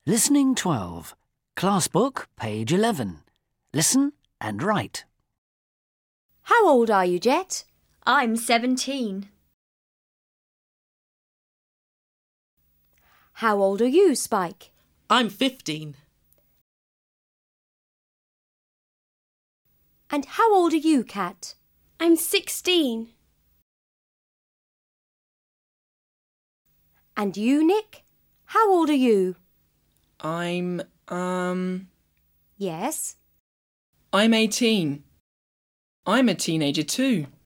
Listening 12. Class book, page 11. Listen and write. How old are you, Jet? I'm 17. How old are you, Spike? I'm 15. And how old are you, Kat? I'm 16. And you, Nick? How old are you? I'm 'Yes. I'm 18. I'm a teenager too.